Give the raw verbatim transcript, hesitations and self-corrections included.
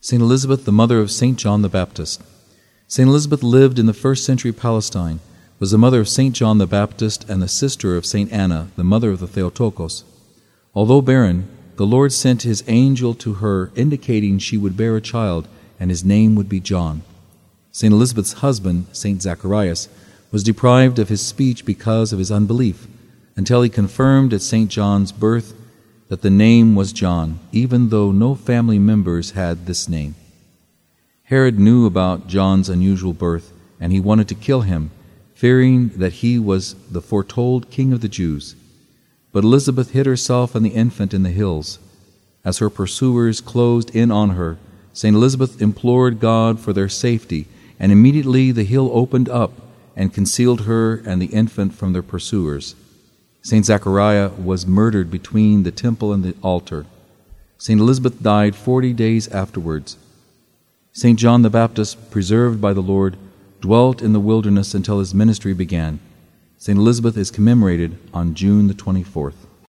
Saint Elizabeth, the mother of Saint John the Baptist. Saint Elizabeth lived in the first century Palestine, was the mother of Saint John the Baptist and the sister of Saint Anna, the mother of the Theotokos. Although barren, the Lord sent his angel to her, indicating she would bear a child, and his name would be John. Saint Elizabeth's husband, Saint Zacharias, was deprived of his speech because of his unbelief, until he confirmed at Saint John's birth that the name was John, even though no family members had this name. Herod knew about John's unusual birth, and he wanted to kill him, fearing that he was the foretold king of the Jews. But Elizabeth hid herself and the infant in the hills. As her pursuers closed in on her, Saint Elizabeth implored God for their safety, and immediately the hill opened up and concealed her and the infant from their pursuers. Saint Zachariah was murdered between the temple and the altar. Saint Elizabeth died forty days afterwards. Saint John the Baptist, preserved by the Lord, dwelt in the wilderness until his ministry began. Saint Elizabeth is commemorated on June the twenty-fourth.